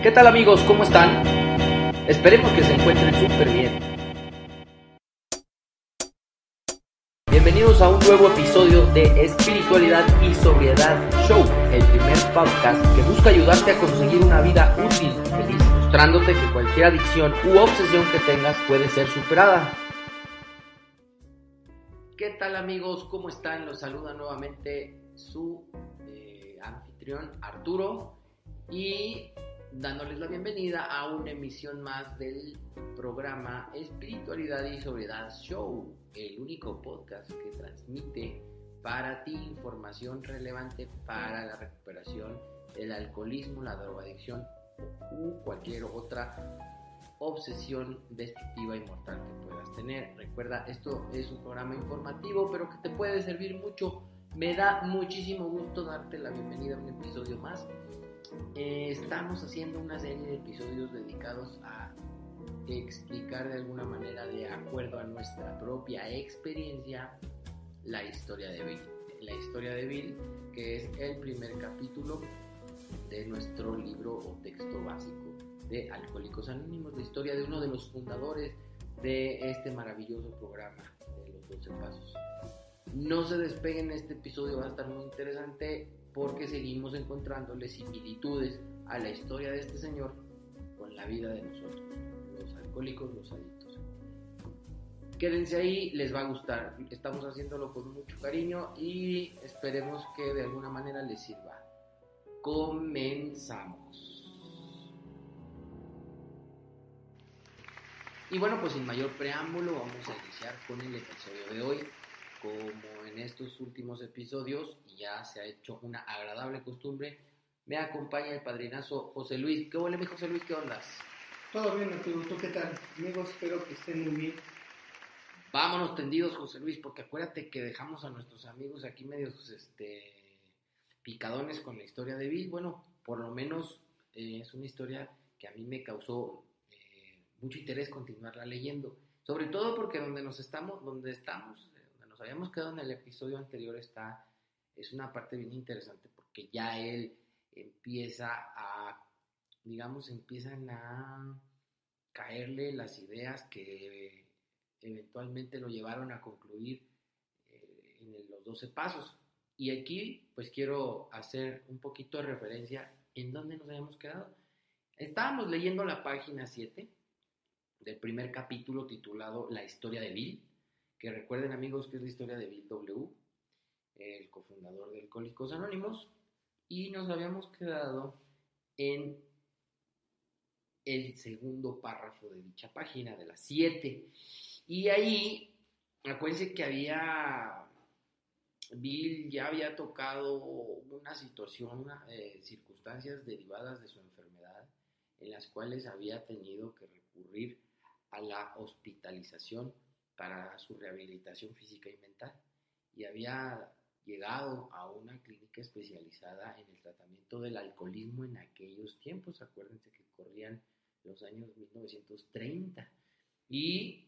¿Qué tal amigos? ¿Cómo están? Esperemos que se encuentren súper bien. Bienvenidos a un nuevo episodio de Espiritualidad y Sobriedad Show, el primer podcast que busca ayudarte a conseguir una vida útil y feliz, mostrándote que cualquier adicción u obsesión que tengas puede ser superada. ¿Qué tal amigos? ¿Cómo están? Los saluda nuevamente su anfitrión Arturo y dándoles la bienvenida a una emisión más del programa Espiritualidad y Sobriedad Show, el único podcast que transmite para ti información relevante para la recuperación del alcoholismo, la drogadicción u cualquier otra obsesión destructiva y mortal que puedas tener. Recuerda, esto es un programa informativo, pero que te puede servir mucho. Me da muchísimo gusto darte la bienvenida a un episodio más. Estamos haciendo una serie de episodios dedicados a explicar de alguna manera, de acuerdo a nuestra propia experiencia, la historia de Bill. La historia de Bill, que es el primer capítulo de nuestro libro o texto básico de Alcohólicos Anónimos, la historia de uno de los fundadores de este maravilloso programa de los 12 pasos. No se despeguen, este episodio va a estar muy interesante porque seguimos encontrándole similitudes a la historia de este señor con la vida de nosotros, los alcohólicos, los adictos. Quédense ahí, les va a gustar. Estamos haciéndolo con mucho cariño y esperemos que de alguna manera les sirva. Comenzamos. Y bueno, pues sin mayor preámbulo vamos a iniciar con el episodio de hoy. Como en estos últimos episodios ya se ha hecho una agradable costumbre, me acompaña el padrinazo José Luis. ¿Qué huele, mi José Luis? ¿Qué ondas? Todo bien, Arturo. ¿Tú qué tal? Amigos, espero que estén muy bien. Vámonos tendidos, José Luis, porque acuérdate que dejamos a nuestros amigos aquí medios picadones con la historia de Bill. Bueno, por lo menos es una historia que a mí me causó mucho interés continuarla leyendo, sobre todo porque donde nos habíamos quedado en el episodio anterior es una parte bien interesante, porque ya él empiezan a caerle las ideas que eventualmente lo llevaron a concluir en los 12 pasos. Y aquí pues quiero hacer un poquito de referencia en dónde nos habíamos quedado. Estábamos leyendo la página 7 del primer capítulo titulado La historia de Bill, que recuerden amigos que es la historia de Bill W., el cofundador de Alcohólicos Anónimos, y nos habíamos quedado en el segundo párrafo de dicha página, de las 7, y ahí acuérdense que Bill ya había tocado una situación, circunstancias derivadas de su enfermedad, en las cuales había tenido que recurrir a la hospitalización para su rehabilitación física y mental, y había llegado a una clínica especializada en el tratamiento del alcoholismo en aquellos tiempos. Acuérdense que corrían los años 1930, y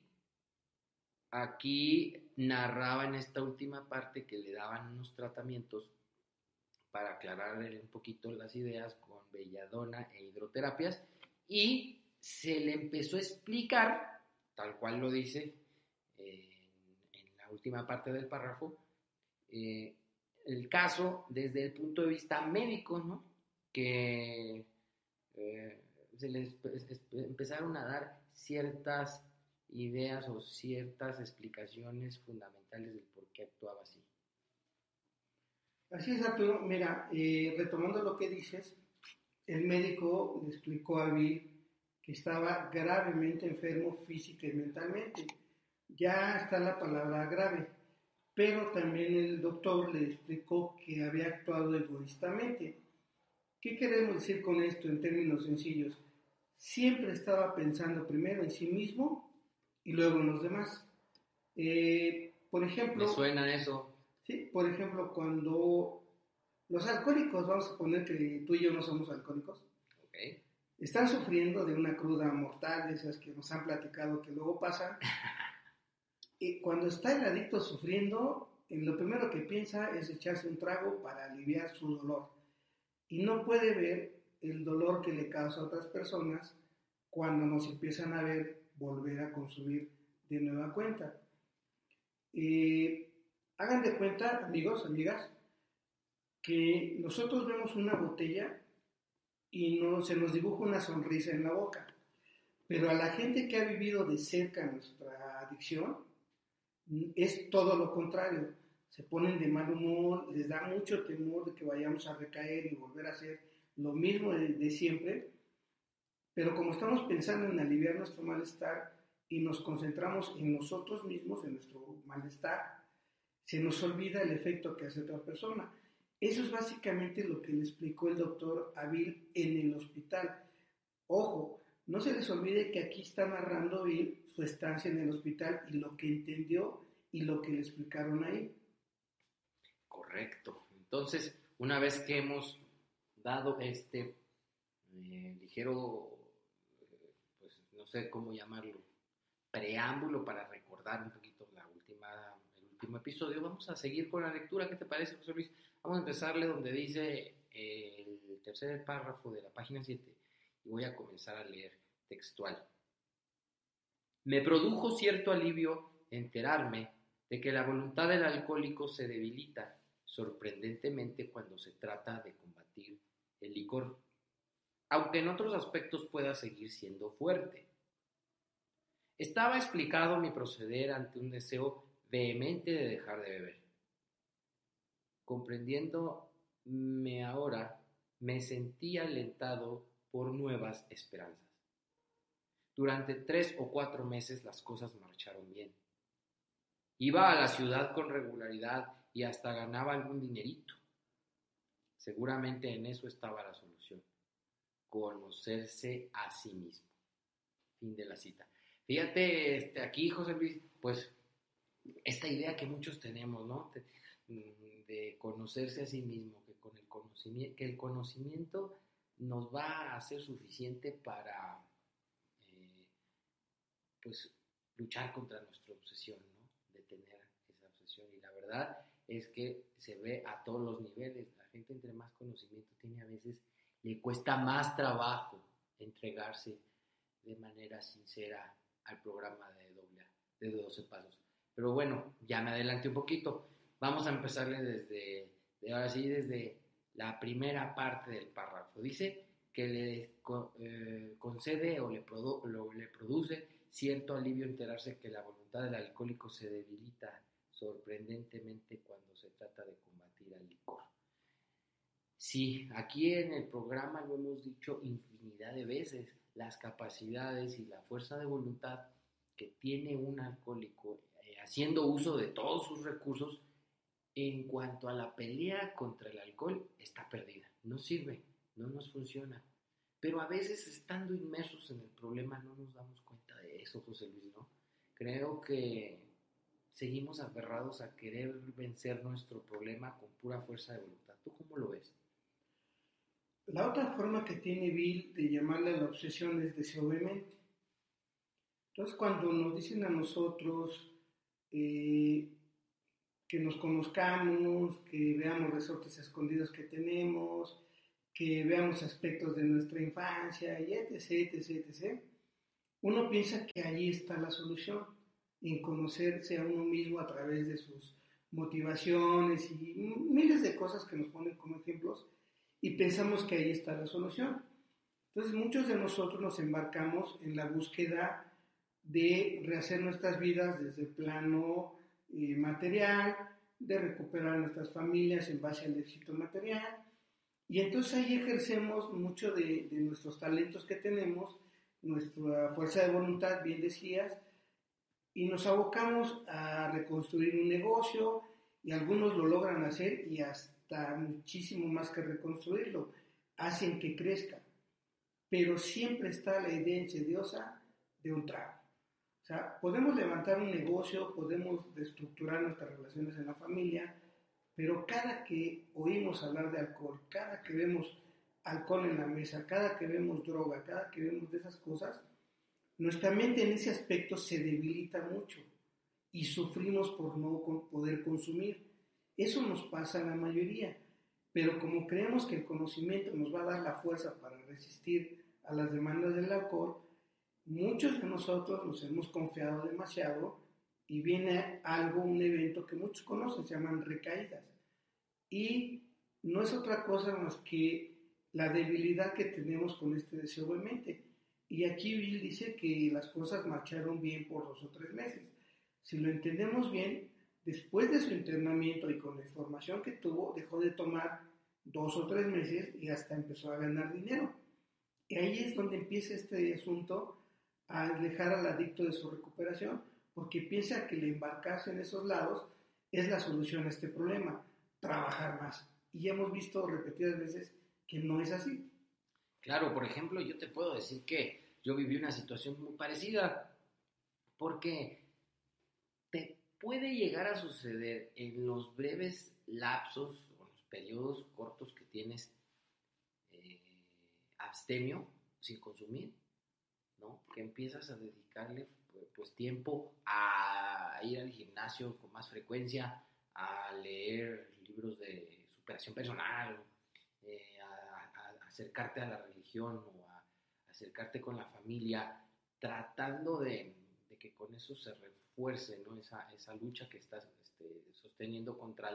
aquí narraba en esta última parte que le daban unos tratamientos para aclararle un poquito las ideas con belladona e hidroterapias, y se le empezó a explicar, tal cual lo dice en la última parte del párrafo, el caso desde el punto de vista médico, ¿no? Que se les empezaron a dar ciertas ideas o ciertas explicaciones fundamentales del por qué actuaba así. Así es, Arturo. Mira, retomando lo que dices, el médico le explicó a Bill que estaba gravemente enfermo física y mentalmente. Ya está la palabra grave, pero también el doctor le explicó que había actuado egoístamente. ¿Qué queremos decir con esto en términos sencillos? Siempre estaba pensando primero en sí mismo y luego en los demás. Por ejemplo... ¿Me suena eso? Sí, por ejemplo, cuando los alcohólicos, vamos a poner que tú y yo no somos alcohólicos, okay, están sufriendo de una cruda mortal, de esas que nos han platicado que luego pasan. Y cuando está el adicto sufriendo, lo primero que piensa es echarse un trago para aliviar su dolor. Y no puede ver el dolor que le causa a otras personas cuando nos empiezan a ver volver a consumir de nueva cuenta. Hagan de cuenta, amigos, amigas, que nosotros vemos una botella y se nos dibuja una sonrisa en la boca, pero a la gente que ha vivido de cerca nuestra adicción es todo lo contrario. Se ponen de mal humor, les da mucho temor de que vayamos a recaer y volver a hacer lo mismo de siempre, pero como estamos pensando en aliviar nuestro malestar y nos concentramos en nosotros mismos, en nuestro malestar, se nos olvida el efecto que hace otra persona. Eso es básicamente lo que le explicó el doctor Avil en el hospital. Ojo, no se les olvide que aquí está narrando él su estancia en el hospital y lo que entendió y lo que le explicaron ahí. Correcto. Entonces, una vez que hemos dado este ligero, pues no sé cómo llamarlo, preámbulo para recordar un poquito el último episodio, vamos a seguir con la lectura. ¿Qué te parece, José Luis? Vamos a empezarle donde dice el tercer párrafo de la página 7 y voy a comenzar a leer textual. Me produjo cierto alivio enterarme de que la voluntad del alcohólico se debilita sorprendentemente cuando se trata de combatir el licor, aunque en otros aspectos pueda seguir siendo fuerte. Estaba explicado mi proceder ante un deseo vehemente de dejar de beber. Comprendiéndome ahora, me sentí alentado por nuevas esperanzas. Durante 3 o 4 meses las cosas marcharon bien. Iba a la ciudad con regularidad y hasta ganaba algún dinerito. Seguramente en eso estaba la solución. Conocerse a sí mismo. Fin de la cita. Fíjate, aquí, José Luis, pues, esta idea que muchos tenemos, ¿no? De conocerse a sí mismo, que el conocimiento nos va a ser suficiente para, pues, luchar contra nuestra obsesión, ¿no? De tener esa obsesión. Y la verdad es que se ve a todos los niveles. La gente entre más conocimiento tiene, a veces le cuesta más trabajo entregarse de manera sincera al programa de 12 pasos. Pero bueno, ya me adelanté un poquito. Vamos a empezarle desde la primera parte del párrafo. Dice que le concede o le produce cierto alivio enterarse que la voluntad del alcohólico se debilita sorprendentemente cuando se trata de combatir al licor. Sí, aquí en el programa lo hemos dicho infinidad de veces, las capacidades y la fuerza de voluntad que tiene un alcohólico haciendo uso de todos sus recursos en cuanto a la pelea contra el alcohol está perdida, no sirve, no nos funciona. Pero a veces estando inmersos en el problema no nos damos cuenta de eso, José Luis, ¿no? Creo que seguimos aferrados a querer vencer nuestro problema con pura fuerza de voluntad. ¿Tú cómo lo ves? La otra forma que tiene Bill de llamarle a la obsesión es deseo vehemente. Entonces, cuando nos dicen a nosotros que nos conozcamos, que veamos resortes escondidos que tenemos, que veamos aspectos de nuestra infancia, y etc., uno piensa que allí está la solución, en conocerse a uno mismo a través de sus motivaciones y miles de cosas que nos ponen como ejemplos, y pensamos que ahí está la solución. Entonces, muchos de nosotros nos embarcamos en la búsqueda de rehacer nuestras vidas desde el plano material, de recuperar nuestras familias en base al éxito material, y entonces ahí ejercemos mucho de nuestros talentos que tenemos, nuestra fuerza de voluntad, bien decías, y nos abocamos a reconstruir un negocio, y algunos lo logran hacer y hasta muchísimo más que reconstruirlo, hacen que crezca, pero siempre está la idea insidiosa de un trago. O sea, podemos levantar un negocio, podemos reestructurar nuestras relaciones en la familia, pero cada que oímos hablar de alcohol, cada que vemos alcohol en la mesa, cada que vemos droga, cada que vemos de esas cosas, nuestra mente en ese aspecto se debilita mucho y sufrimos por no poder consumir. Eso nos pasa a la mayoría. pero como creemos que el conocimiento nos va a dar la fuerza para resistir a las demandas del alcohol, muchos de nosotros nos hemos confiado demasiado y viene algo, un evento que muchos conocen, se llaman recaídas. Y no es otra cosa más que la debilidad que tenemos con este deseo de mente. Y aquí Bill dice que las cosas marcharon bien por 2 o 3 meses. Si lo entendemos bien, después de su internamiento y con la información que tuvo, dejó de tomar 2 o 3 meses y hasta empezó a ganar dinero. Y ahí es donde empieza este asunto a alejar al adicto de su recuperación, porque piensa que el embarcarse en esos lados es la solución a este problema, trabajar más. Y ya hemos visto repetidas veces que no es así. Claro, por ejemplo, yo te puedo decir que yo viví una situación muy parecida, porque te puede llegar a suceder en los breves lapsos o los periodos cortos que tienes abstemio, sin consumir, ¿no? Que empiezas a dedicarle pues tiempo a ir al gimnasio con más frecuencia, a leer libros de superación personal, a acercarte a la religión o a acercarte con la familia, tratando de que con eso se refuerce, ¿no? esa lucha que estás sosteniendo contra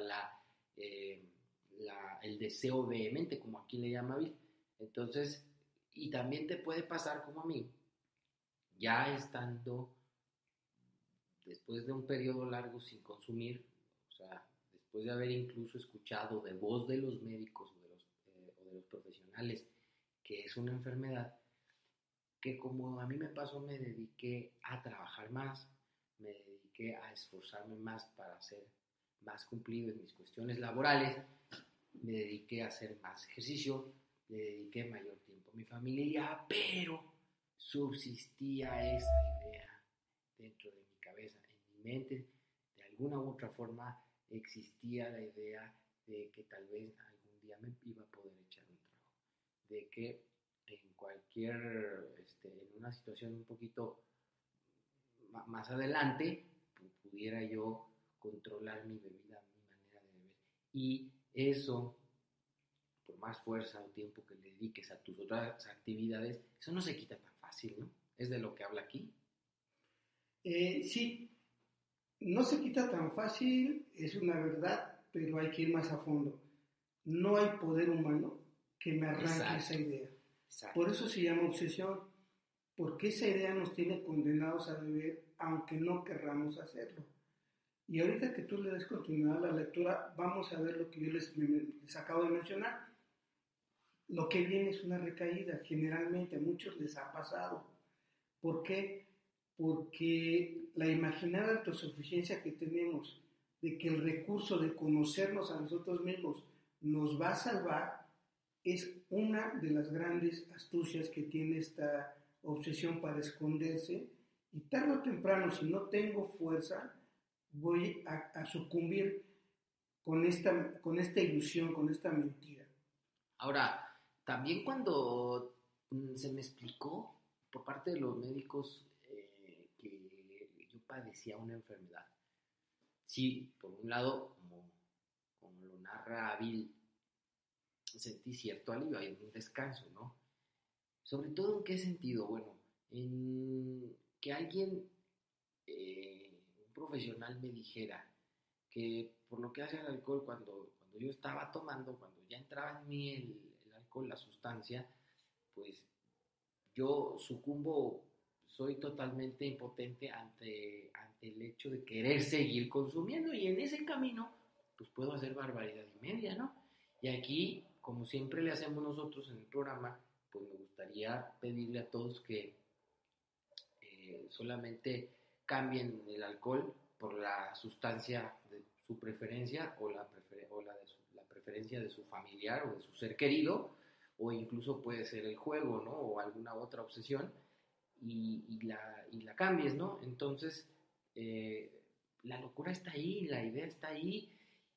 el deseo vehemente, como aquí le llama Bill. Entonces, y también te puede pasar como a mí, ya estando después de un periodo largo sin consumir, o sea, después de haber incluso escuchado de voz de los médicos o de los profesionales que es una enfermedad, que como a mí me pasó, me dediqué a trabajar más, me dediqué a esforzarme más para ser más cumplido en mis cuestiones laborales, me dediqué a hacer más ejercicio, le dediqué mayor tiempo a mi familia, pero subsistía esa idea dentro de mi cabeza, en mi mente, de alguna u otra forma existía la idea de que tal vez algún día me iba a poder echar un trago, de que en cualquier, en una situación un poquito más adelante, pudiera yo controlar mi bebida, mi manera de beber. Y eso, por más fuerza o tiempo que le dediques a tus otras actividades, eso no se quita tan fácil, ¿no? Es de lo que habla aquí. Sí, no se quita tan fácil, es una verdad, pero hay que ir más a fondo. No hay poder humano que me arranque esa idea. Exacto. Por eso se llama obsesión, porque esa idea nos tiene condenados a beber aunque no querramos hacerlo. Y ahorita que tú le des continuidad a la lectura, vamos a ver lo que yo les acabo de mencionar. Lo que viene es una recaída, generalmente a muchos les ha pasado. ¿Por qué? Porque la imaginada autosuficiencia que tenemos, de que el recurso de conocernos a nosotros mismos nos va a salvar, es una de las grandes astucias que tiene esta obsesión para esconderse, y tarde o temprano, si no tengo fuerza, voy a sucumbir con esta ilusión, con esta mentira. Ahora, también cuando se me explicó por parte de los médicos que yo padecía una enfermedad, sí, por un lado, como lo narra Bill, sentí cierto alivio, hay un descanso, ¿no? Sobre todo, ¿en qué sentido? Bueno, en que alguien, un profesional me dijera que por lo que hace al alcohol, cuando yo estaba tomando, cuando ya entraba en mí el alcohol, la sustancia, pues yo sucumbo, soy totalmente impotente ante el hecho de querer seguir consumiendo, y en ese camino pues puedo hacer barbaridad y media, ¿no? Y aquí, como siempre le hacemos nosotros en el programa, pues me gustaría pedirle a todos que solamente cambien el alcohol por la sustancia de su preferencia o la preferencia de su familiar o de su ser querido, o incluso puede ser el juego, ¿no? O alguna otra obsesión, y la cambies, ¿no? Entonces, la locura está ahí, la idea está ahí,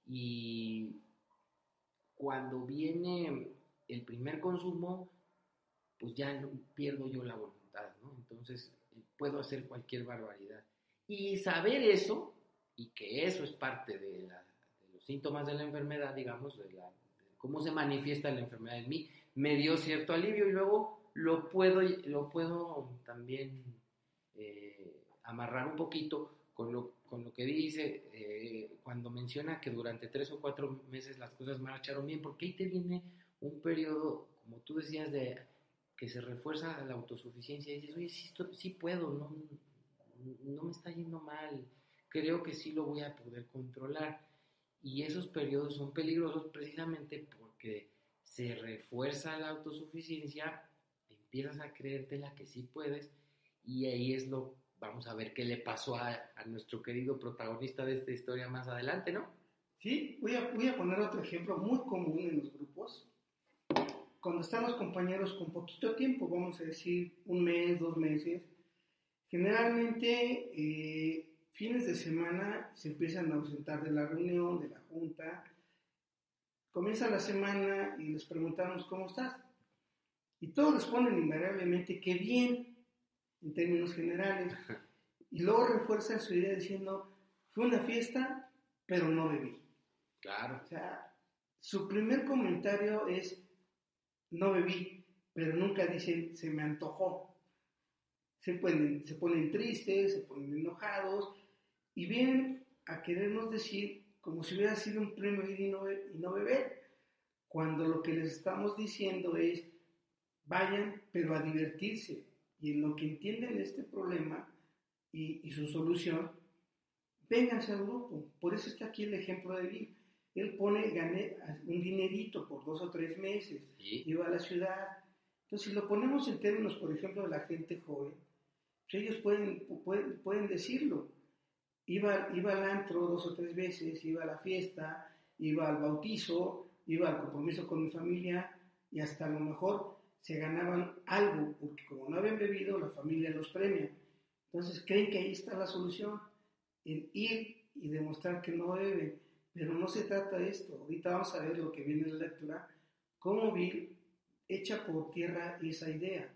y cuando viene el primer consumo, pues ya no, pierdo yo la voluntad, ¿no? Entonces, puedo hacer cualquier barbaridad. Y saber eso, y que eso es parte de los síntomas de la enfermedad, digamos, de cómo se manifiesta la enfermedad en mí, me dio cierto alivio y luego lo puedo también amarrar un poquito con lo que dice cuando menciona que durante 3 o 4 meses las cosas marcharon bien, porque ahí te viene un periodo, como tú decías, de que se refuerza la autosuficiencia y dices, oye, sí puedo, no me está yendo mal, creo que sí lo voy a poder controlar. Y esos periodos son peligrosos precisamente porque se refuerza la autosuficiencia, empiezas a creértela que sí puedes, y ahí vamos a ver qué le pasó a nuestro querido protagonista de esta historia más adelante, ¿no? Sí, voy a poner otro ejemplo muy común en los grupos. Cuando están los compañeros con poquito tiempo, vamos a decir 1 mes, 2 meses, generalmente fines de semana se empiezan a ausentar de la reunión, de la junta. Comienza la semana y les preguntamos ¿cómo estás? Y todos responden invariablemente que bien, en términos generales. Y luego refuerzan su idea diciendo, fue una fiesta, pero no bebí. Claro. O sea, su primer comentario es, no bebí, pero nunca dicen, se me antojó. Se ponen tristes, se ponen enojados, y vienen a querernos decir como si hubiera sido un premio ir y no beber, cuando lo que les estamos diciendo es, vayan, pero a divertirse, y en lo que entienden este problema y su solución, vénganse al grupo. Por eso está aquí el ejemplo de Bill. Él gané un dinerito por 2 o 3 meses, ¿Sí? Iba a la ciudad. Entonces, si lo ponemos en términos, por ejemplo, de la gente joven, pues ellos pueden decirlo. Iba al antro 2 o 3 veces, iba a la fiesta, iba al bautizo, iba al compromiso con mi familia, y hasta a lo mejor se ganaban algo, porque como no habían bebido, la familia los premia. Entonces creen que ahí está la solución, en ir y demostrar que no beben. Pero no se trata de esto. Ahorita vamos a ver lo que viene en la lectura, cómo Bill echa por tierra esa idea.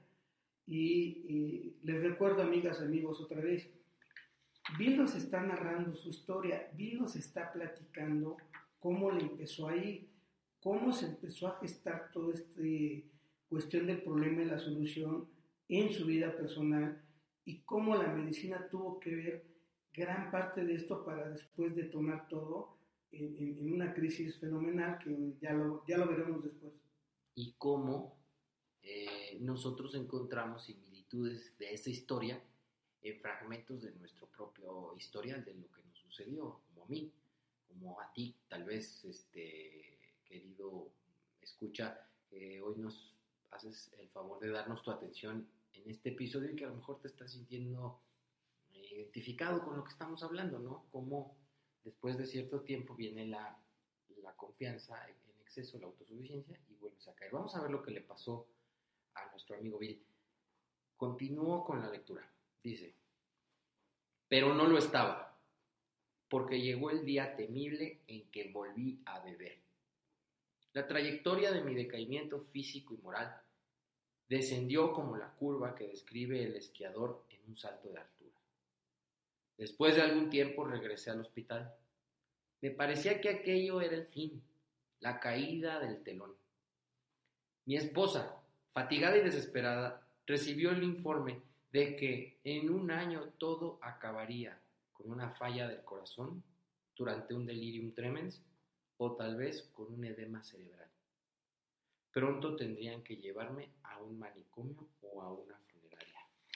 Y les recuerdo, amigas, amigos, otra vez, Bill nos está narrando su historia, Bill nos está platicando cómo le empezó a ir, cómo se empezó a gestar toda esta cuestión del problema y la solución en su vida personal, y cómo la medicina tuvo que ver gran parte de esto para después detonar todo en una crisis fenomenal que ya lo veremos después. Y cómo nosotros encontramos similitudes de esa historia en fragmentos de nuestro propio historial, de lo que nos sucedió, como a mí, como a ti, tal vez, querido escucha, hoy nos haces el favor de darnos tu atención en este episodio y que a lo mejor te estás sintiendo identificado con lo que estamos hablando, ¿no? Cómo después de cierto tiempo viene la confianza en exceso, la autosuficiencia, y vuelves a caer. Vamos a ver lo que le pasó a nuestro amigo Bill. Continúo con la lectura. Dice, pero no lo estaba, porque llegó el día temible en que volví a beber. La trayectoria de mi decaimiento físico y moral descendió como la curva que describe el esquiador en un salto de altura. Después de algún tiempo regresé al hospital. Me parecía que aquello era el fin, la caída del telón. Mi esposa, fatigada y desesperada, recibió el informe de que en 1 año todo acabaría con una falla del corazón durante un delirium tremens o tal vez con un edema cerebral. Pronto tendrían que llevarme a un manicomio o a una funeraria.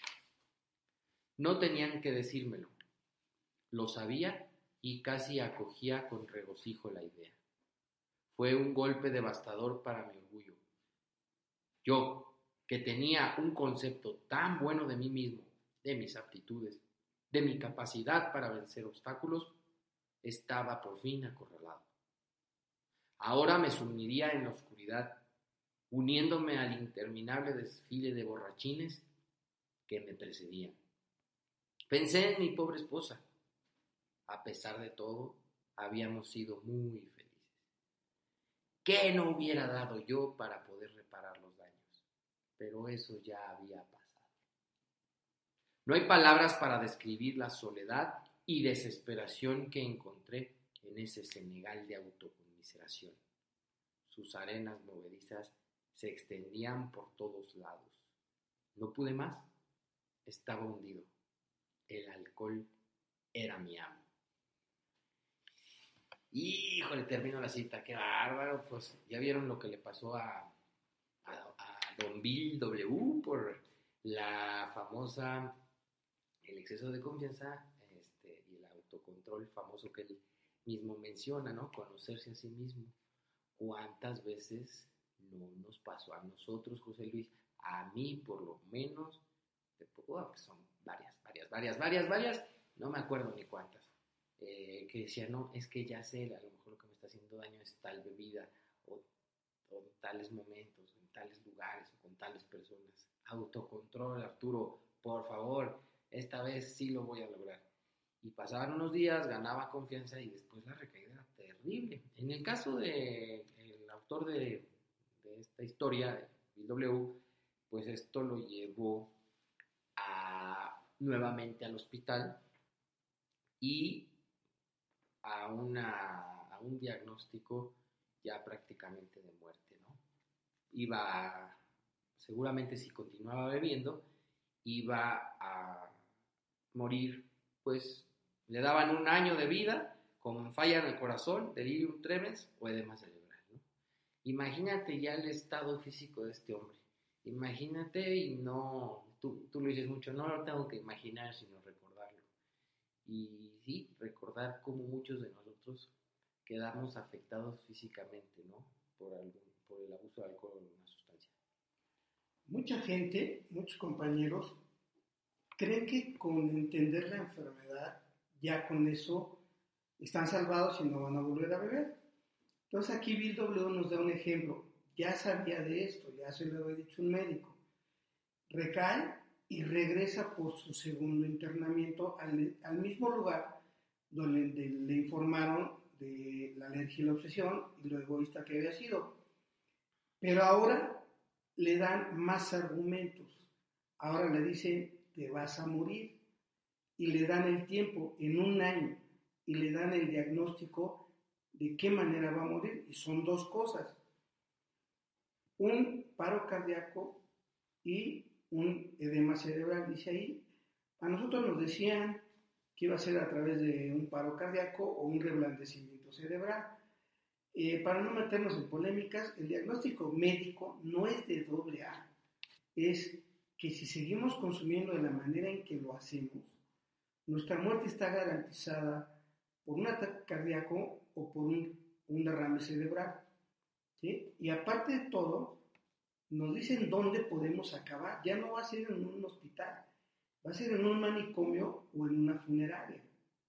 No tenían que decírmelo. Lo sabía y casi acogía con regocijo la idea. Fue un golpe devastador para mi orgullo. Yo, que tenía un concepto tan bueno de mí mismo, de mis aptitudes, de mi capacidad para vencer obstáculos, estaba por fin acorralado. Ahora me sumiría en la oscuridad, uniéndome al interminable desfile de borrachines que me precedían. Pensé en mi pobre esposa. A pesar de todo, habíamos sido muy felices. ¿Qué no hubiera dado yo para poder reparar los daños? Pero eso ya había pasado. No hay palabras para describir la soledad y desesperación que encontré en ese Senegal de autoconmiseración. sus arenas movedizas se extendían por todos lados. No pude más, estaba hundido. El alcohol era mi amo. Híjole, termino la cita, qué bárbaro. Pues ya vieron lo que le pasó a Don Bill W. por la famosa, el exceso de confianza y el autocontrol famoso que él mismo menciona, ¿no? Conocerse a sí mismo. ¿Cuántas veces no nos pasó a nosotros, José Luis? A mí, por lo menos, pues son varias, no me acuerdo ni cuántas, que decía, no, es que ya sé, a lo mejor lo que me está haciendo daño es tal bebida, o en tales momentos, en tales lugares, o con tales personas. Autocontrol, Arturo, por favor, esta vez sí lo voy a lograr. Y pasaban unos días, ganaba confianza y después la recaída era terrible. En el caso del autor de esta historia, de Bill W., pues esto lo llevó nuevamente al hospital y a un diagnóstico ya prácticamente de muerte, ¿no? Seguramente si continuaba bebiendo, iba a morir, pues le daban 1 año de vida con falla en el corazón, delirium tremens o edema cerebral, ¿no? Imagínate ya el estado físico de este hombre. Imagínate, y no, tú lo dices mucho, no lo tengo que imaginar, sino recordarlo. Y sí, recordar cómo muchos de nosotros quedamos afectados físicamente, ¿no? Por el abuso de alcohol o de una sustancia. Mucha gente, muchos compañeros, creen que con entender la enfermedad, ya con eso están salvados y no van a volver a beber. Entonces aquí Bill W. nos da un ejemplo. Ya sabía de esto, ya se lo había dicho un médico. Recae y regresa por su segundo internamiento al mismo lugar donde le informaron de la alergia y la obsesión y lo egoísta que había sido. Pero ahora le dan más argumentos. Ahora le dicen, te vas a morir. Y le dan el tiempo, en 1 año, y le dan el diagnóstico de qué manera va a morir. Y son 2 cosas. Un paro cardíaco y un edema cerebral. Dice ahí, a nosotros nos decían que iba a ser a través de un paro cardíaco o un reblandecimiento cerebral. Para no meternos en polémicas, el diagnóstico médico no es de AA, es que si seguimos consumiendo de la manera en que lo hacemos, nuestra muerte está garantizada por un ataque cardíaco o por un derrame cerebral, ¿sí? Y aparte de todo, nos dicen dónde podemos acabar. Ya no va a ser en un hospital, va a ser en un manicomio o en una funeraria.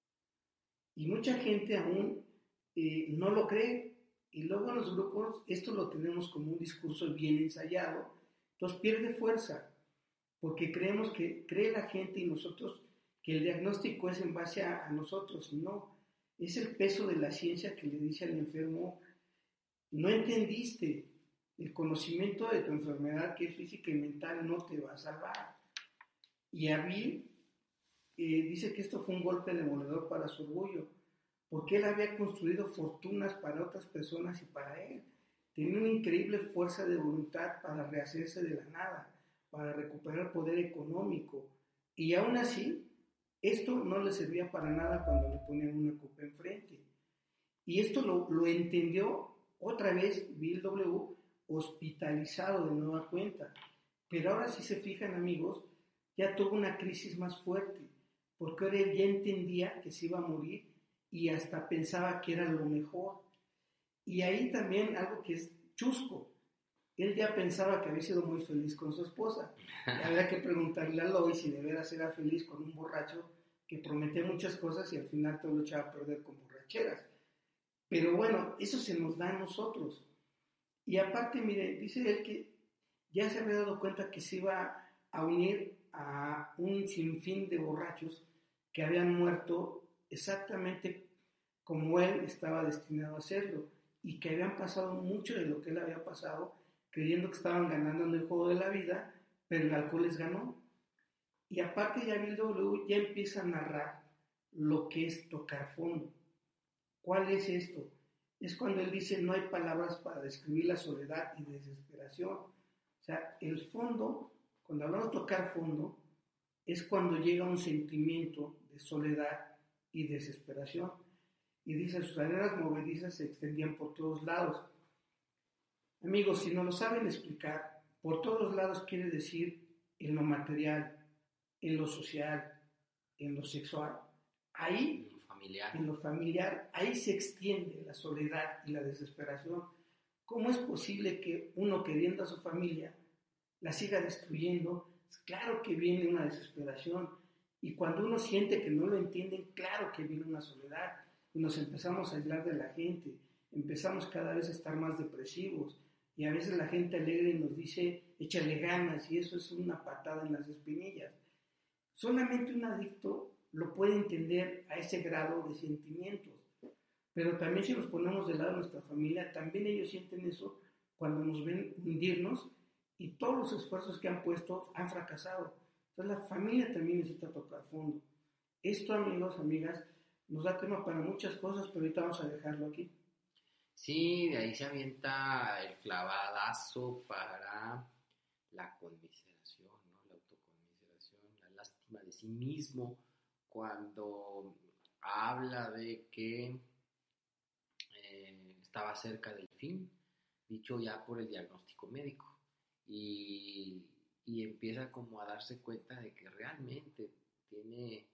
Y mucha gente aún no lo cree. Y luego en los grupos esto lo tenemos como un discurso bien ensayado, entonces pierde fuerza, porque creemos que cree la gente y nosotros que el diagnóstico es en base a nosotros, y no, es el peso de la ciencia que le dice al enfermo, no entendiste, el conocimiento de tu enfermedad que es física y mental no te va a salvar. Y Bill dice que esto fue un golpe demoledor para su orgullo, porque él había construido fortunas para otras personas y para él. Tenía una increíble fuerza de voluntad para rehacerse de la nada, para recuperar poder económico. Y aún así, esto no le servía para nada cuando le ponían una copa enfrente. Y esto lo entendió otra vez Bill W., hospitalizado de nueva cuenta. Pero ahora si se fijan, amigos, ya tuvo una crisis más fuerte, porque ahora él ya entendía que se iba a morir y hasta pensaba que era lo mejor. Y ahí también algo que es chusco, él ya pensaba que había sido muy feliz con su esposa. Y habría que preguntarle a Lois si de veras era feliz con un borracho que prometía muchas cosas y al final todo lo echaba a perder con borracheras. Pero bueno, eso se nos da a nosotros. Y aparte, mire, dice él que ya se había dado cuenta que se iba a unir a un sinfín de borrachos que habían muerto exactamente como él estaba destinado a hacerlo, y que habían pasado mucho de lo que él había pasado, creyendo que estaban ganando en el juego de la vida, pero el alcohol les ganó. Y aparte ya Bill W. ya empieza a narrar lo que es tocar fondo. ¿Cuál es esto? es cuando él dice no hay palabras para describir la soledad y desesperación. O sea, el fondo, cuando hablamos de tocar fondo, es cuando llega un sentimiento de soledad y desesperación. Y dice, sus arenas movedizas se extendían por todos lados. Amigos, si no lo saben explicar, por todos lados quiere decir en lo material, en lo social, en lo sexual. Ahí, en lo familiar, ahí se extiende la soledad y la desesperación. ¿Cómo es posible que uno, queriendo a su familia, la siga destruyendo? Claro que viene una desesperación. Y cuando uno siente que no lo entienden, claro que viene una soledad. Y nos empezamos a aislar de la gente. Empezamos cada vez a estar más depresivos. Y a veces la gente alegre nos dice, échale ganas, y eso es una patada en las espinillas. Solamente un adicto lo puede entender a ese grado de sentimientos. Pero también si nos ponemos del lado de nuestra familia, también ellos sienten eso cuando nos ven hundirnos y todos los esfuerzos que han puesto han fracasado. Entonces la familia también necesita tocar fondo. Esto, amigos, amigas, nos da tema para muchas cosas, pero ahorita vamos a dejarlo aquí. Sí, de ahí se avienta el clavadazo para la conmiseración, ¿no? La autoconmiseración, la lástima de sí mismo, cuando habla de que estaba cerca del fin, dicho ya por el diagnóstico médico, y empieza como a darse cuenta de que realmente tiene,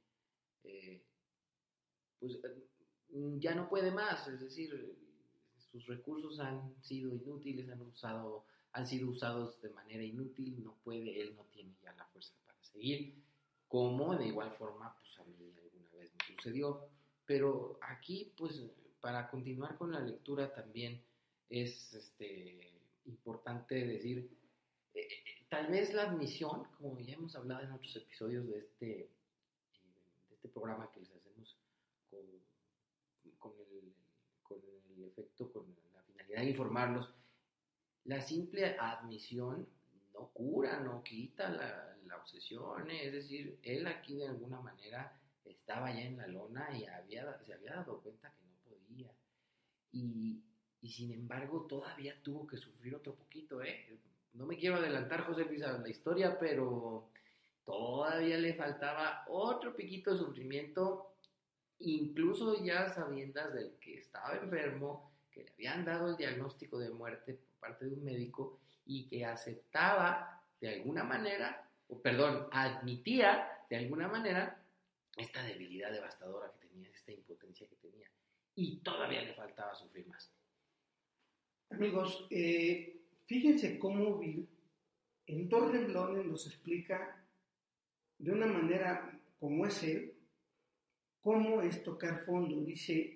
pues ya no puede más, es decir, sus recursos han sido inútiles, han sido usados de manera inútil, no puede, él no tiene ya la fuerza para seguir, como de igual forma pues a mí alguna vez me sucedió. Pero aquí pues para continuar con la lectura también es importante decir, tal vez la admisión, como ya hemos hablado en otros episodios de este programa que les hacemos con el efecto, con la finalidad de informarlos, la simple admisión no cura, no quita la obsesión, es decir, él aquí de alguna manera estaba ya en la lona y se había dado cuenta que no podía, y sin embargo todavía tuvo que sufrir otro poquito, no me quiero adelantar, José Luis, a la historia, pero todavía le faltaba otro piquito de sufrimiento, incluso ya sabiendas del que estaba enfermo, que le habían dado el diagnóstico de muerte por parte de un médico y que aceptaba de alguna manera, admitía de alguna manera esta debilidad devastadora que tenía, esta impotencia que tenía, y todavía le faltaba sufrir más. Amigos, fíjense cómo Bill en 2 renglones nos explica de una manera como es él, cómo es tocar fondo. Dice,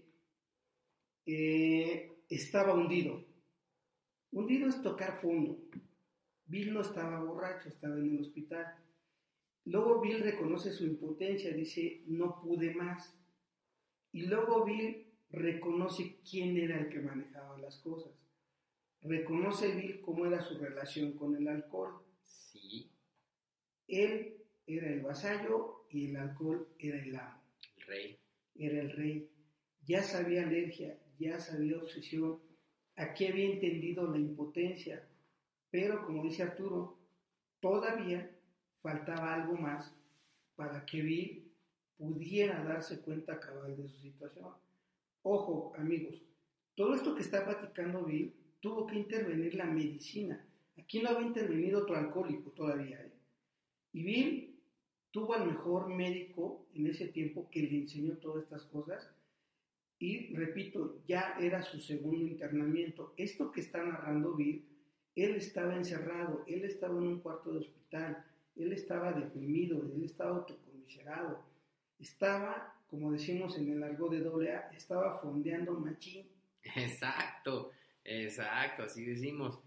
estaba hundido. Hundido es tocar fondo. Bill no estaba borracho, estaba en el hospital. Luego Bill reconoce su impotencia, dice, no pude más. Y luego Bill reconoce quién era el que manejaba las cosas. Reconoce Bill cómo era su relación con el alcohol. Sí. Él era el vasallo y el alcohol era el amo. El rey. Era el rey. Ya sabía alergia, ya sabía obsesión. Aquí había entendido la impotencia. Pero, como dice Arturo, todavía faltaba algo más para que Bill pudiera darse cuenta cabal de su situación. Ojo, amigos, todo esto que está platicando Bill, tuvo que intervenir la medicina. Aquí no había intervenido otro alcohólico todavía, Y Bill tuvo al mejor médico en ese tiempo que le enseñó todas estas cosas. Y repito, ya era su segundo internamiento. Esto que está narrando Bill, él estaba encerrado, él estaba en un cuarto de hospital, él estaba deprimido, él estaba autocomiserado, estaba, como decimos en el argot de AA, estaba fondeando machín. Exacto, así decimos.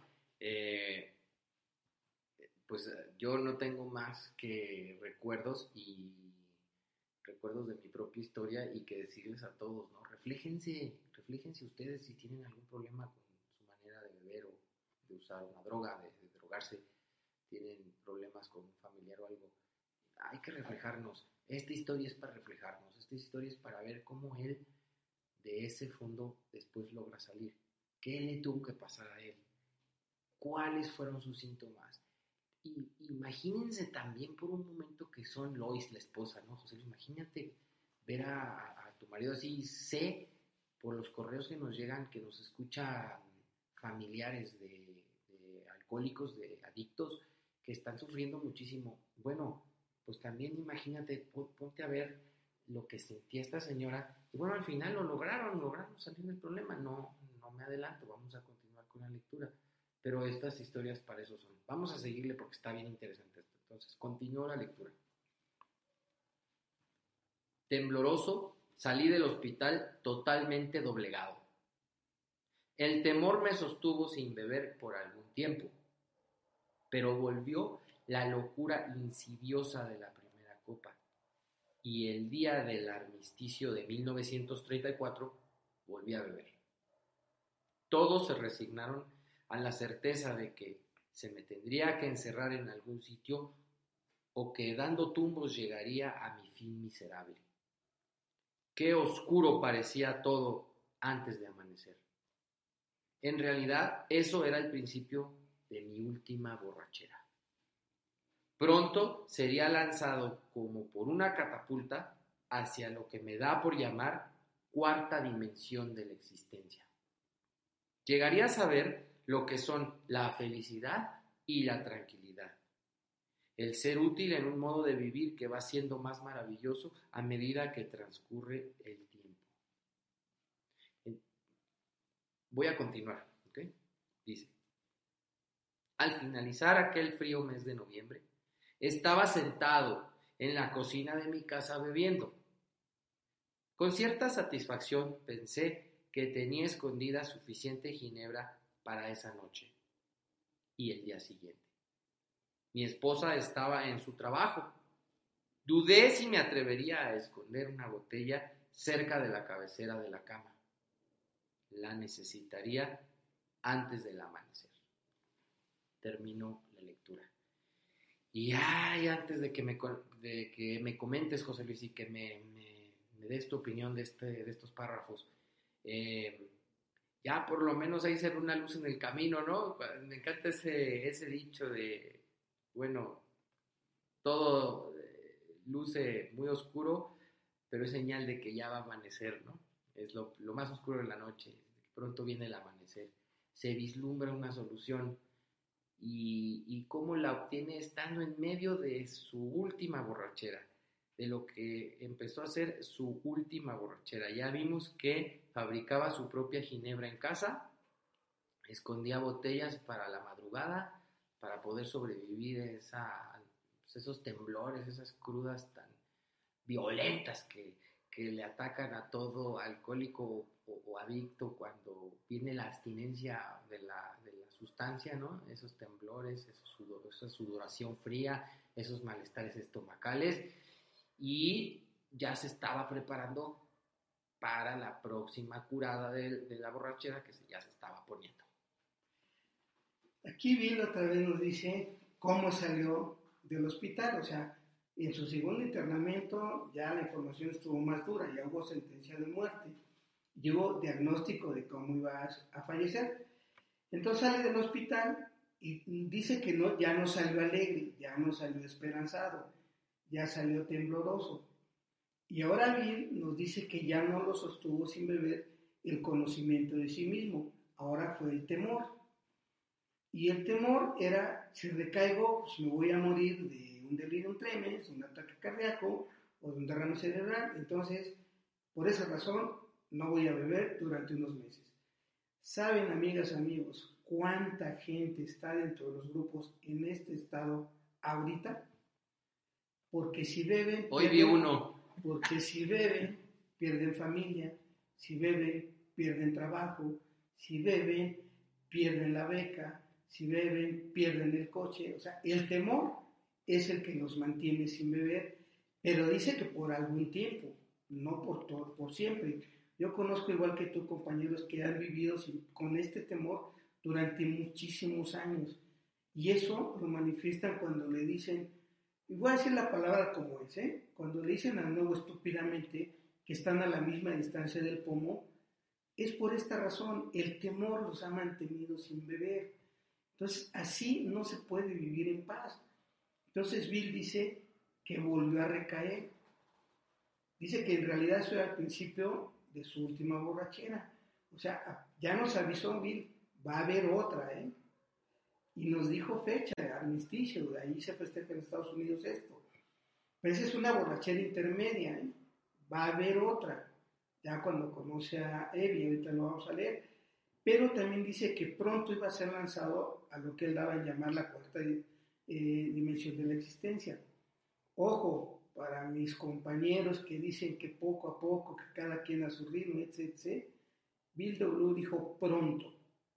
Pues yo no tengo más que recuerdos de mi propia historia y que decirles a todos, ¿no? Refléjense ustedes si tienen algún problema con su manera de beber o de usar una droga, de drogarse, tienen problemas con un familiar o algo. Hay que reflejarnos. Esta historia es para reflejarnos, esta historia es para ver cómo él de ese fondo después logra salir? ¿Qué le tuvo que pasar a él? ¿Cuáles fueron sus síntomas? Y imagínense también por un momento que son Lois, la esposa, ¿no, José? Imagínate ver a tu marido así. Sé por los correos que nos llegan, que nos escuchan familiares de alcohólicos, de adictos, que están sufriendo muchísimo. Bueno, pues también imagínate, ponte a ver lo que sentía esta señora. Y bueno, al final lograron salir del problema. No me adelanto, vamos a continuar con la lectura. Pero estas historias para eso son. Vamos a seguirle porque está bien interesante esto. Entonces, continúo la lectura. Tembloroso, salí del hospital totalmente doblegado. El temor me sostuvo sin beber por algún tiempo, pero volvió la locura insidiosa de la primera copa, y el día del armisticio de 1934 volví a beber. Todos se resignaron a la certeza de que se me tendría que encerrar en algún sitio o que dando tumbos llegaría a mi fin miserable. Qué oscuro parecía todo antes de amanecer. En realidad, eso era el principio de mi última borrachera. Pronto sería lanzado como por una catapulta hacia lo que me da por llamar cuarta dimensión de la existencia. Llegaría a saber lo que son la felicidad y la tranquilidad. El ser útil en un modo de vivir que va siendo más maravilloso a medida que transcurre el tiempo. Voy a continuar, ¿ok? Dice: al finalizar aquel frío mes de noviembre, estaba sentado en la cocina de mi casa bebiendo. Con cierta satisfacción pensé que tenía escondida suficiente ginebra para esa noche y el día siguiente. Mi esposa estaba en su trabajo. Dudé si me atrevería a esconder una botella cerca de la cabecera de la cama. La necesitaría antes del amanecer. Termino la lectura. Y antes de que me comentes, José Luis, y que me des tu opinión de estos párrafos, ya por lo menos ahí se ve una luz en el camino, ¿no? Me encanta ese dicho de, bueno, todo luce muy oscuro, pero es señal de que ya va a amanecer, ¿no? Es lo más oscuro de la noche, pronto viene el amanecer. Se vislumbra una solución. Y cómo la obtiene estando en medio de su última borrachera, de lo que empezó a ser su última borrachera. Ya vimos que fabricaba su propia ginebra en casa, escondía botellas para la madrugada, para poder sobrevivir esos temblores, esas crudas tan violentas que le atacan a todo alcohólico o adicto cuando viene la abstinencia de la sustancia, ¿no? Esos temblores, esa sudoración fría, esos malestares estomacales, y ya se estaba preparando para la próxima curada de la borrachera que ya se estaba poniendo. Aquí Bill otra vez nos dice cómo salió del hospital, o sea, en su segundo internamiento ya la información estuvo más dura, ya hubo sentencia de muerte, llegó diagnóstico de cómo iba a fallecer. Entonces sale del hospital y dice que ya no salió alegre, ya no salió esperanzado, ya salió tembloroso. Y ahora Bill nos dice que ya no lo sostuvo sin beber el conocimiento de sí mismo, ahora fue el temor. Y el temor era, si recaigo, pues me voy a morir de un delirium tremens, un ataque cardíaco o de un derrame cerebral. Entonces, por esa razón, no voy a beber durante unos meses. ¿Saben, amigas, amigos, cuánta gente está dentro de los grupos en este estado ahorita? Porque si beben... Hoy vi uno. Porque si beben, pierden familia. Si beben, pierden trabajo. Si beben, pierden la beca. Si beben, pierden el coche. O sea, el temor es el que nos mantiene sin beber, pero dice que por algún tiempo, no por siempre. Yo conozco, igual que tú, compañeros que han vivido con este temor durante muchísimos años, y eso lo manifiestan cuando le dicen, y voy a decir la palabra como es, cuando le dicen al nuevo estúpidamente que están a la misma distancia del pomo, Es por esta razón, el temor los ha mantenido sin beber. Entonces, así no se puede vivir en paz. Entonces, Bill dice que volvió a recaer. Dice que en realidad eso era al principio de su última borrachera. O sea, ya nos avisó Bill, va a haber otra, ¿eh? Y nos dijo fecha, armisticio, de ahí se festeja en Estados Unidos esto. Pero esa es una borrachera intermedia, ¿eh? Va a haber otra, ya cuando conoce a Evie, ahorita lo vamos a leer. Pero también dice que pronto iba a ser lanzado a lo que él daba en llamar la cuarta dimensión de la existencia. Ojo, para mis compañeros que dicen que poco a poco, que cada quien a su ritmo, etc. Bill W. dijo pronto.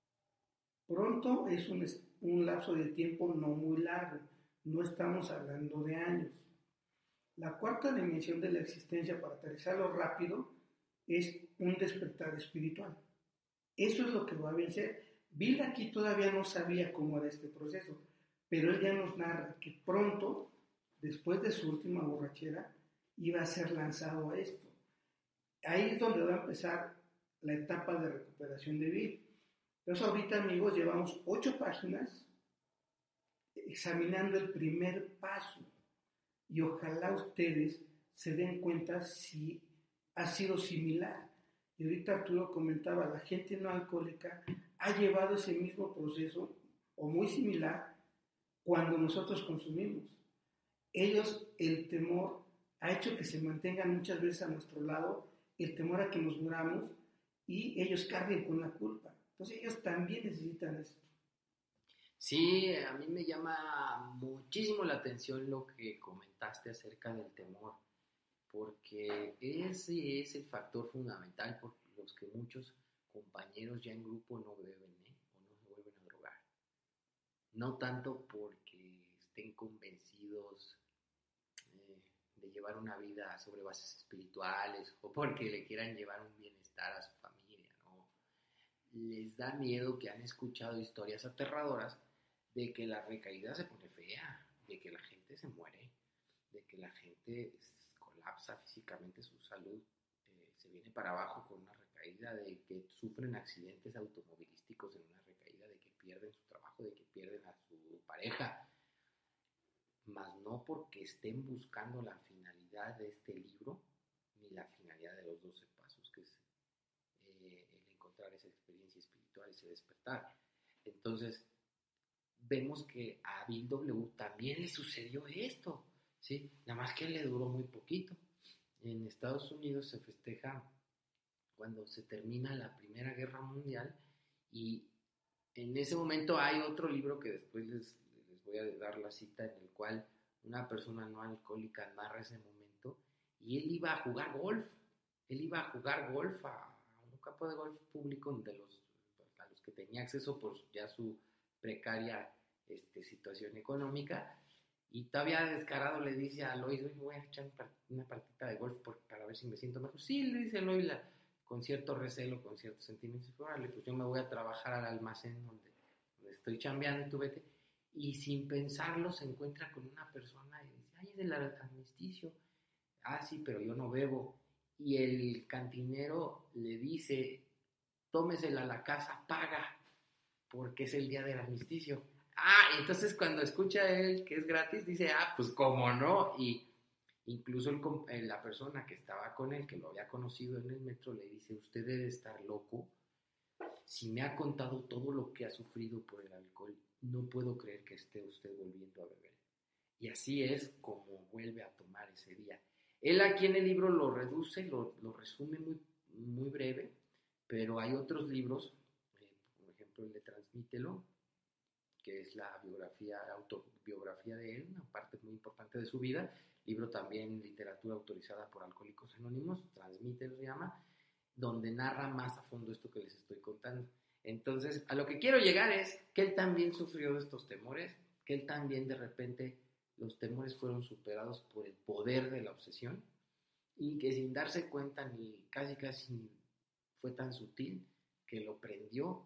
Pronto es un lapso de tiempo no muy largo, no estamos hablando de años. La cuarta dimensión de la existencia, para aterrizarlo rápido, es un despertar espiritual. Eso es lo que va a vencer. Bill aquí todavía no sabía cómo era este proceso, pero él ya nos narra que pronto, después de su última borrachera, iba a ser lanzado a esto. Ahí es donde va a empezar la etapa de recuperación de Bill. Entonces ahorita, amigos, llevamos 8 páginas examinando el primer paso y ojalá ustedes se den cuenta si ha sido similar. Y ahorita Arturo comentaba, la gente no alcohólica ha llevado ese mismo proceso o muy similar cuando nosotros consumimos. Ellos, el temor ha hecho que se mantengan muchas veces a nuestro lado, el temor a que nos muramos y ellos carguen con la culpa. Entonces ellos también necesitan esto. Sí, a mí me llama muchísimo la atención lo que comentaste acerca del temor, porque ese es el factor fundamental por los que muchos compañeros ya en grupo no beben, o no se vuelven a drogar. No tanto porque estén convencidos de llevar una vida sobre bases espirituales o porque le quieran llevar un bienestar a su familia, ¿no? Les da miedo, que han escuchado historias aterradoras de que la recaída se pone fea, de que la gente se muere, de que la gente colapsa físicamente, su salud se viene para abajo con una recaída, de que sufren accidentes automovilísticos en una recaída, de que pierden su trabajo, de que pierden a su pareja, mas no porque estén buscando la finalidad de este libro, ni la finalidad de los 12 pasos, que es el encontrar esa experiencia espiritual, ese despertar. Entonces, vemos que a Bill W. también le sucedió esto, ¿sí? Nada más que le duró muy poquito. En Estados Unidos se festeja cuando se termina la Primera Guerra Mundial y en ese momento hay otro libro que después les voy a dar la cita, en el cual una persona no alcohólica narra ese momento y él iba a jugar golf. Él iba a jugar golf a un campo de golf público a los que tenía acceso por ya su precaria situación económica, y todavía descarado le dice a Lois: oye, voy a echar una partita de golf para ver si me siento mejor. Sí, le dice Lois con cierto recelo, con ciertos sentimientos, pues yo me voy a trabajar al almacén donde estoy chambeando y tú vete. Y sin pensarlo se encuentra con una persona y dice: ay, es del armisticio. Ah, sí, pero yo no bebo. Y el cantinero le dice: tómesela a la casa, paga, porque es el día del armisticio. Ah, entonces cuando escucha él que es gratis, dice: ah, pues cómo no. Y incluso la persona que estaba con él, que lo había conocido en el metro, le dice: usted debe estar loco. Si me ha contado todo lo que ha sufrido por el alcohol, no puedo creer que esté usted volviendo a beber. Y así es como vuelve a tomar ese día. Él aquí en el libro lo reduce, lo resume muy, muy breve, pero hay otros libros, por ejemplo el de Transmítelo, que es la autobiografía de él, una parte muy importante de su vida, libro también literatura autorizada por Alcohólicos Anónimos, Transmítelo se llama, donde narra más a fondo esto que les estoy contando. Entonces, a lo que quiero llegar es que él también sufrió de estos temores, que él también de repente los temores fueron superados por el poder de la obsesión y que sin darse cuenta ni casi fue tan sutil que lo prendió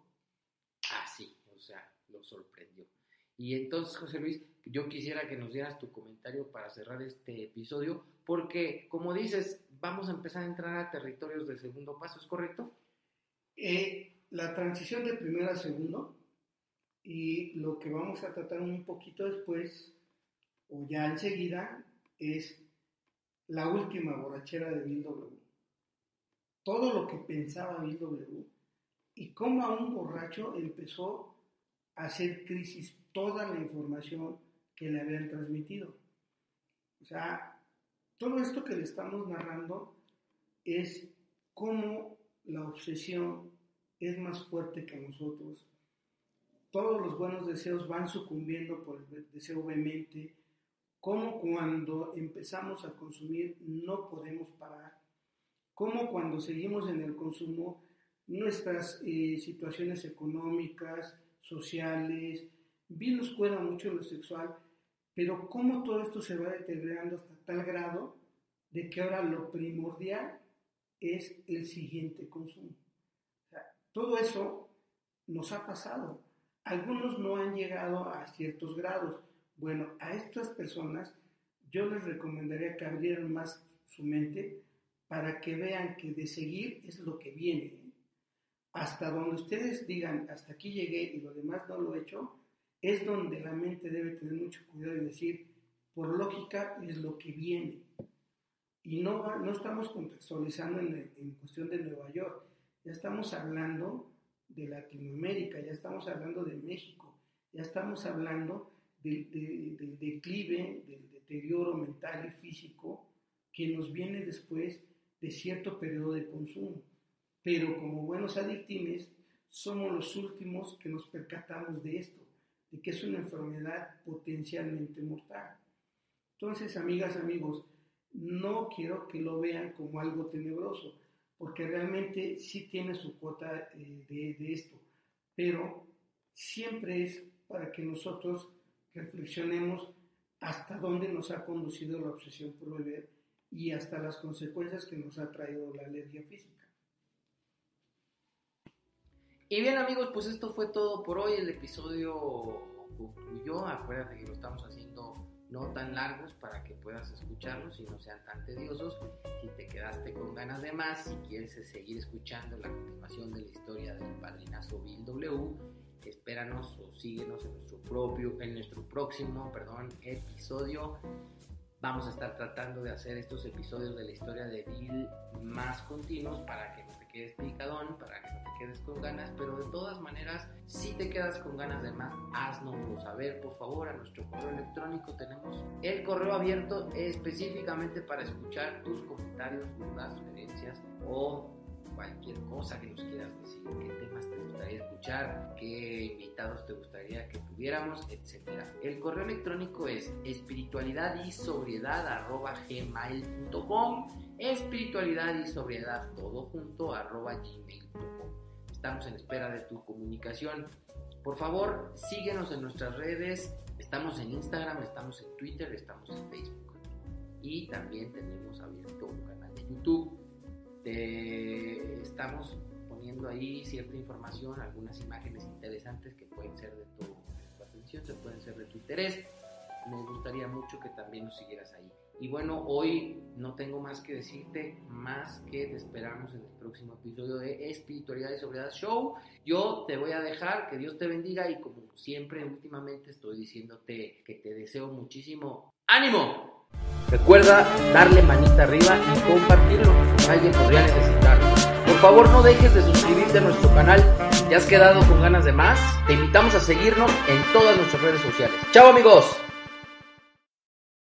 así, o sea, lo sorprendió. Y entonces, José Luis, yo quisiera que nos dieras tu comentario para cerrar este episodio, porque, como dices, vamos a empezar a entrar a territorios del segundo paso, ¿es correcto? La transición de primero a segundo, y lo que vamos a tratar un poquito después, o ya enseguida, es la última borrachera de Bill W. Todo lo que pensaba Bill W. y cómo a un borracho empezó a hacer crisis toda la información que le habían transmitido. O sea, todo esto que le estamos narrando es cómo la obsesión es más fuerte que nosotros. Todos los buenos deseos van sucumbiendo por el deseo vehemente. Cómo cuando empezamos a consumir no podemos parar. Cómo cuando seguimos en el consumo nuestras situaciones económicas, sociales, bien nos cuida mucho lo sexual, pero cómo todo esto se va deteriorando hasta tal grado de que ahora lo primordial es el siguiente consumo. O sea, todo eso nos ha pasado. Algunos no han llegado a ciertos grados. Bueno, a estas personas yo les recomendaría que abrieran más su mente para que vean que de seguir es lo que viene. Hasta donde ustedes digan, hasta aquí llegué y lo demás no lo he hecho, es donde la mente debe tener mucho cuidado y decir, por lógica es lo que viene. Y no estamos contextualizando en cuestión de Nueva York, ya estamos hablando de Latinoamérica, ya estamos hablando de México, ya estamos hablando del declive, del deterioro mental y físico que nos viene después de cierto periodo de consumo. Pero como buenos adictines, somos los últimos que nos percatamos de esto, de que es una enfermedad potencialmente mortal. Entonces, amigas, amigos, no quiero que lo vean como algo tenebroso, porque realmente sí tiene su cuota de esto, pero siempre es para que nosotros reflexionemos hasta dónde nos ha conducido la obsesión por beber y hasta las consecuencias que nos ha traído la alergia física. Y bien, amigos, pues esto fue todo por hoy. El episodio concluyó. Acuérdate que lo estamos haciendo no tan largos para que puedas escucharlos y no sean tan tediosos. Si te quedaste con ganas de más, si quieres seguir escuchando la continuación de la historia del padrinazo Bill W., espéranos o síguenos en nuestro próximo episodio. Vamos a estar tratando de hacer estos episodios de la historia de Bill más continuos para que no te quedes picadón, para que no te quedes con ganas, pero de todas maneras, si te quedas con ganas de más, haznoslo saber, por favor. A nuestro correo electrónico tenemos el correo abierto específicamente para escuchar tus comentarios, dudas, sugerencias o cualquier cosa que nos quieras decir, qué temas te gustaría escuchar, qué invitados te gustaría que tuviéramos, etc. El correo electrónico es espiritualidadisobriedad@gmail.com, espiritualidadisobriedad todo junto @gmail.com. Estamos en espera de tu comunicación. Por favor, síguenos en nuestras redes. Estamos en Instagram, estamos en Twitter, estamos en Facebook. Y también tenemos abierto un canal de YouTube. Estamos poniendo ahí cierta información, algunas imágenes interesantes que pueden ser de tu atención, se pueden ser de tu interés. Me gustaría mucho que también nos siguieras ahí. Y bueno, hoy no tengo más que decirte, más que te esperamos en el próximo episodio de Espiritualidad y Sobriedad Show. Yo te voy a dejar, que Dios te bendiga, y como siempre últimamente estoy diciéndote que te deseo muchísimo ánimo. Recuerda darle manita arriba y compartirlo, alguien podría necesitarlo. Por favor, no dejes de suscribirte a nuestro canal. ¿Te has quedado con ganas de más? Te invitamos a seguirnos en todas nuestras redes sociales. ¡Chao, amigos!